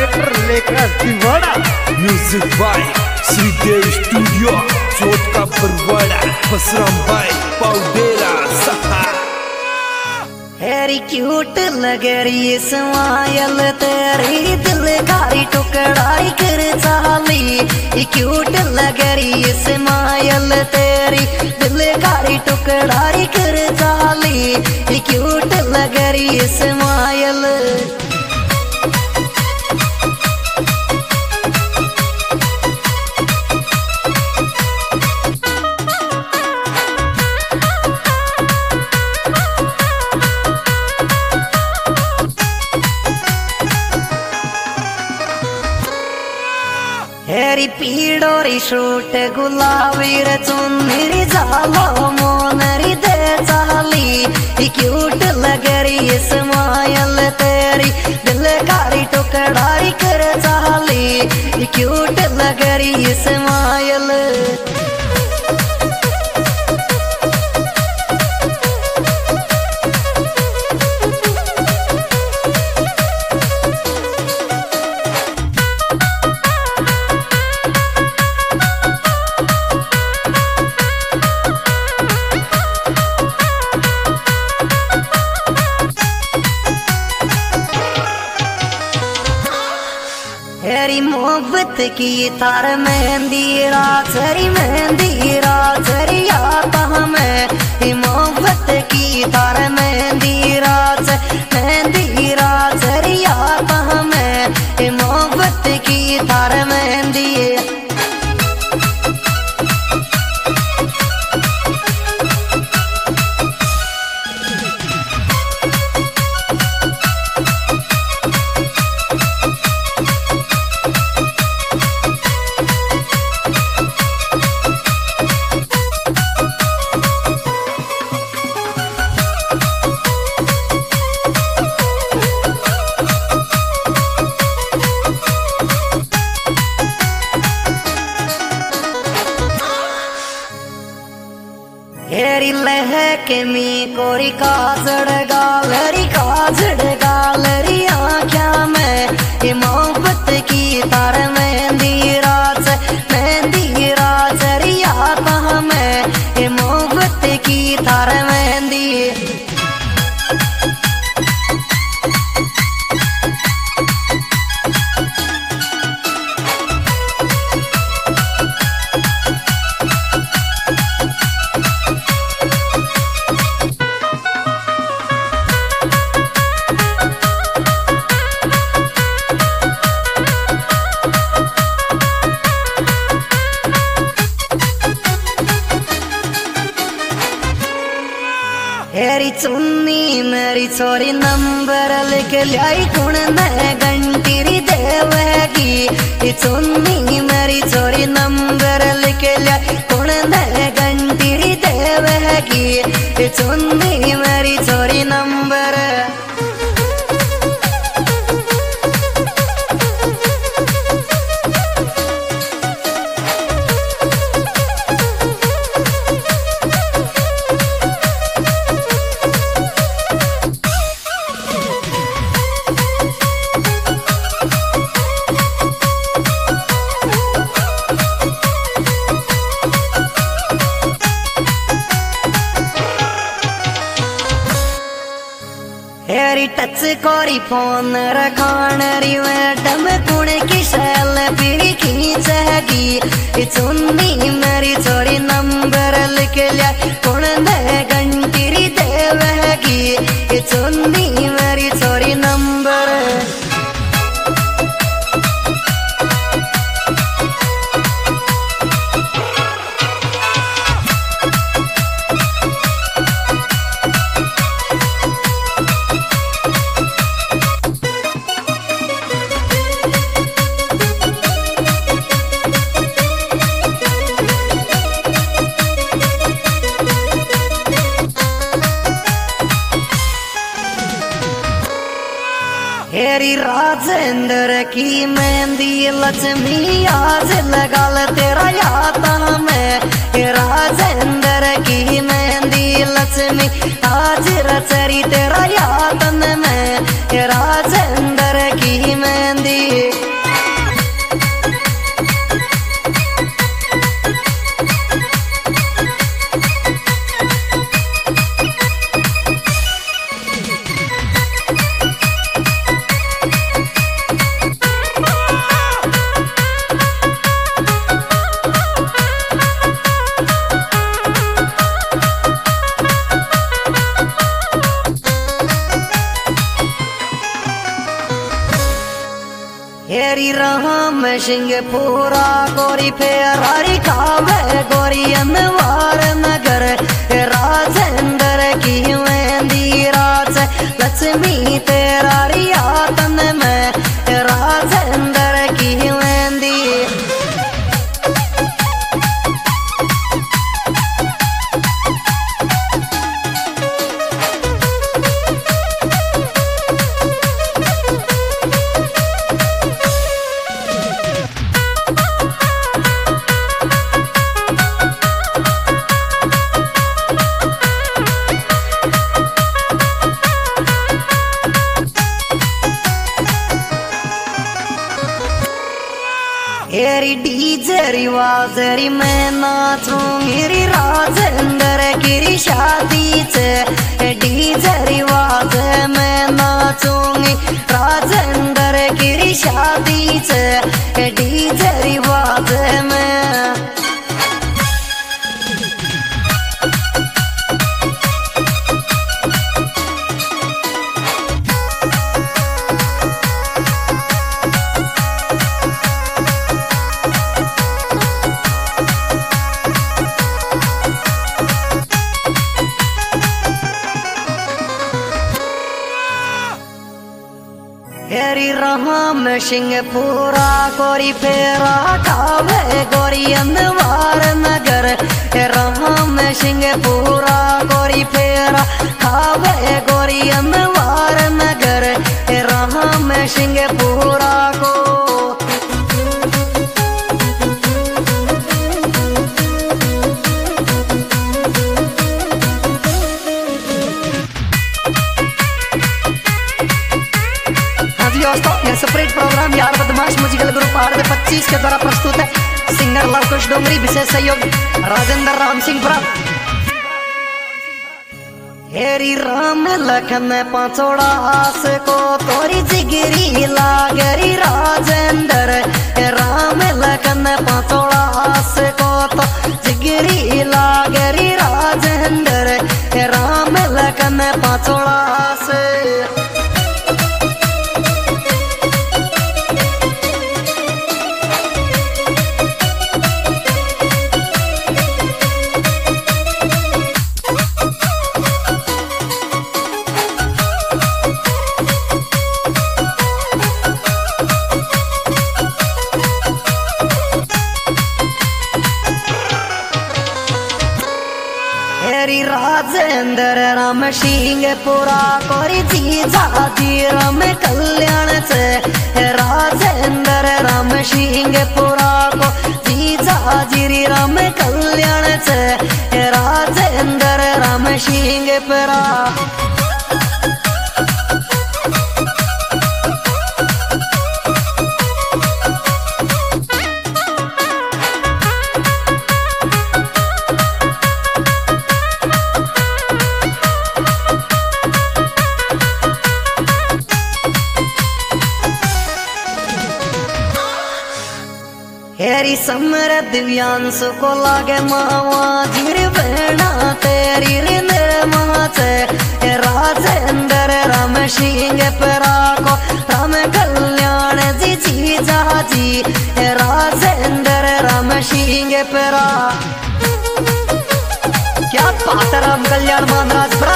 Director लेकर तिवाड़ा। Music by Shridev studio चोट का बरवाड़ा। बसराम भाई पाउडेरा सहा। हेरी क्यूट लग रही स्माइल तेरी दिल खारी टुकड़ाई कर चाली। क्यूट लग रही स्माइल तेरी दिल खारी टुकड़ाई कर चाली। क्यूट लग रही स्माइल। हेरी पीड़ोरी शूट गुलाबी रे चुन्नी झालो मोनरी दे चाली। क्यूट लग रही स्माइल तेरी दिल खारी टुकड़ाई कर चाली। क्यूट लग रही स्माइल। हेरी मोहब्बत की तार मेहंदी राजरी मेहंदी राजरी आता हमें। मोहब्बत की तार मेहंदी राज मेहंदी राजरी आता हमें। मोहब्बत की तार मेहंदी। हेरी लहके मी कोरी काजड़ गालरी आँख्या में। मोहब्बत की तार मेहंदी राज री आता हमें। मोहब्बत की तार मेहंदी। हेरी चुन्नी मेरी छोरी नंबर लिख लाई कुण ने घंटीरी देवगी। चुन्नी मेरी छोरी नंबर लिख लाई कुण ने घंटीरी देवगी। चुन्नी मेरी छोरी नंबर। हेरी टच कोरी फोन रखान री मैडम कुण की शैल पीरी खींचगी। चुन्नी मेरी छोरी नंबर लिख लिया कुण ने घंटीरी देवगी। चुन्नी मेरी छोरी नंबर। हेरी राजेंद्र की मेहंदी लक्ष्मी आज लगा ल तेरा याद हमें। राजेंद्र की मेहंदी लक्ष्मी आज रचरी तेरा याद में। राजेंद्र की मेहंदी। सिंह पूरा गोरी फेरारी खावे गोरी अनवार नगर राजेंद्र की मेहंदी राज लक्ष्मी तेरा रियातन में राजेंद्र की मेहंदी हेरी डीजे रिवाज री मैं नाचूंगी राजेंद्र की शादी से डीजे रिवाज मैं नाचूंगी राजेंद्र की शादी से डीजे रिवाज में हेरी राम सिंह पूरा गोरी फेरा खावे गोरी अनवार नगर राम सिंह पूरा गोरी फेरा खावे गोरी अनवार नगर राम सिंह पूरा को यह सेपरेट प्रोग्राम यार बदमाश म्यूजिकल ग्रुप आर 25 के द्वारा प्रस्तुत है। सिंगर लवकुश डोंगरी, विशेष सहयोग राजेंद्र राम सिंह पुरा। हेरी राम लखन पांचोड़ा आस को तोरी जिगरी लागरी राजेंद्र राम लखन पांचोड़ा आस को तो जिगरी लागरी राजेंद्र राम लखन पांचोड़ा आस राजेंद्र राम सिंह पुरा कोरी जीजा जी राम कल्याण से राजेंद्र राम सिंह पुरा को जीजा जी राम कल्याण से राजेंद्र राम सिंह पुरा हेरी समर दिव्यांशु को लागे मावा जीर बेना तेरी निर्मा से राजेंद्र राम सिंह परा को राम कल्याण जी जीजा जी राजेंद्र राम सिंह परा क्या बात राम कल्याण महाराज